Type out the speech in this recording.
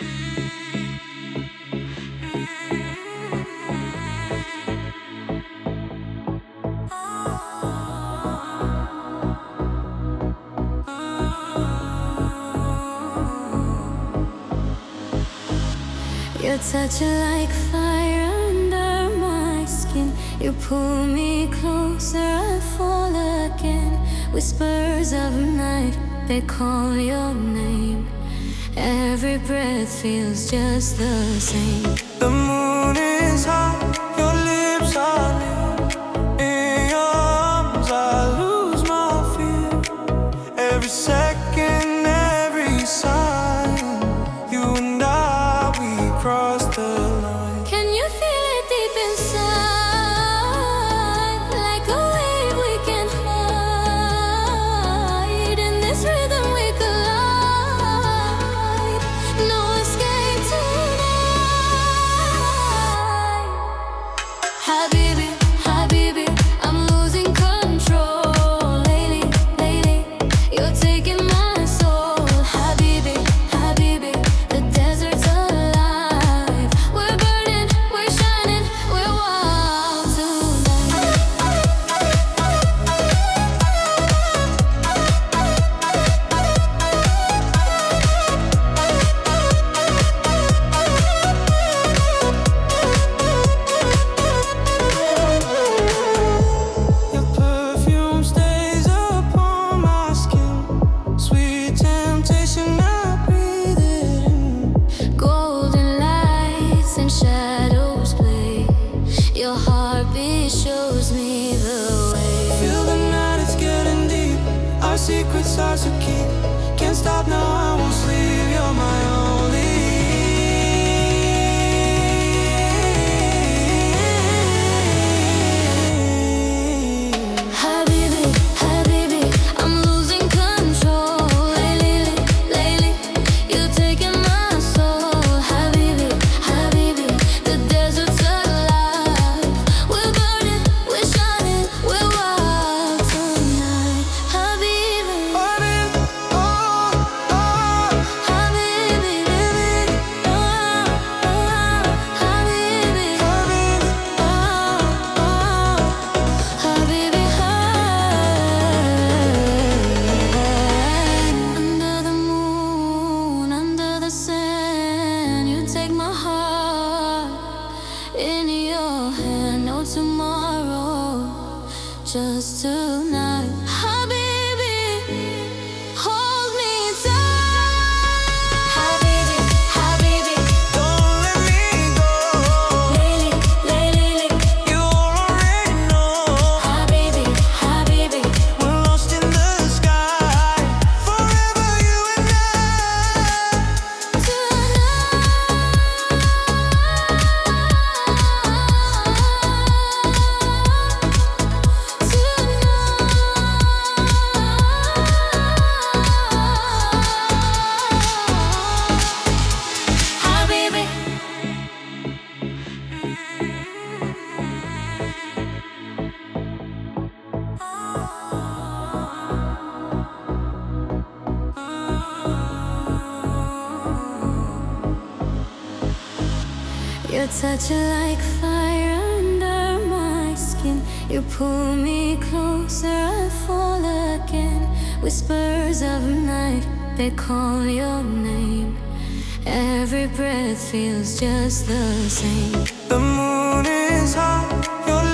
Your touch like fire under my skin. You pull me closer, I fall again. Whispers of night, they call your name. Every breath feels just the same. The moon is high, your lips are near. In your arms I lose my fear. Every second, every sign, you and I, we cross the line. Can you feel it deep inside? Like a wave we can hide. In this rhythm we collide. No escape tonight. Habibi, Habibi, I'm losing control. Lately, lately, you're taking my soul. Habibi, Habibi, the desert's alive. We're burning, we're shining, we're wild tonight. Your perfume stays upon my skin. Sweet temptation, I breathe it in. Golden lights and shadows play. Your heartbeat shows me the way. Feel the night, it's getting deep. Our secrets are to keep. Can't stop now, I won't sleep. You're my only. Habibi, Habibi, I'm losing control. Lately, lately, you're taking my soul. Habibi, Habibi, the desert's alive. We're burning, we're shining, we're wild tonight. Habibi, Habibi, oh, oh. Habibi, baby, oh, oh. Habibi, Habibi, oh, oh. Habibi, under the moon, under the sand, you take my heart in your hand. No tomorrow, just tonight. Habibi, hold me tight. Habibi, Habibi, don't let me go. lately, lately, You already know Habibi, Habibi. we're lost in the sky. Forever you and Habibi, your touch like fire under my skin. You pull me closer, I fall again. Whispers of night, they call your name. Every breath feels just the same. the moon is high, your